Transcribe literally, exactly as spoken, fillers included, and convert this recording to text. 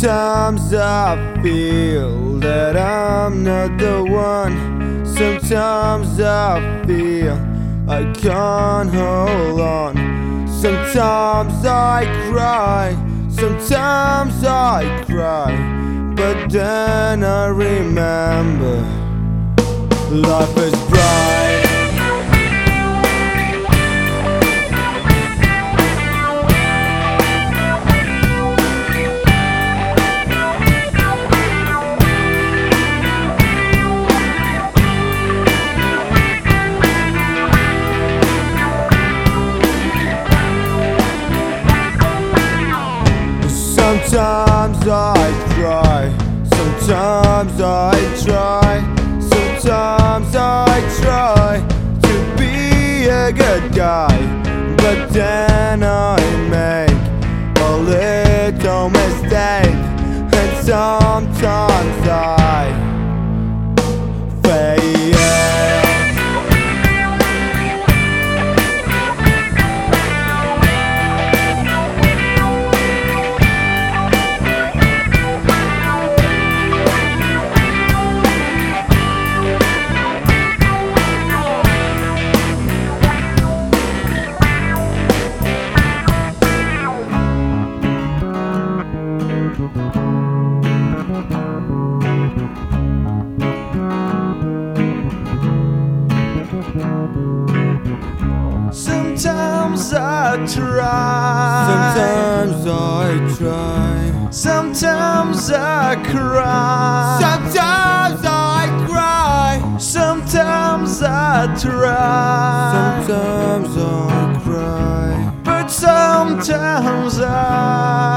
Sometimes I feel that I'm not the one. Sometimes I feel I can't hold on. Sometimes I cry, sometimes I cry, but then I remember life is bright. Sometimes I cry, sometimes I try, sometimes I try to be a good guy, but then I make a little mistake, and sometimes I fail. Sometimes I try, Sometimes I try, sometimes I cry, sometimes I cry, sometimes I try, sometimes I cry, but sometimes I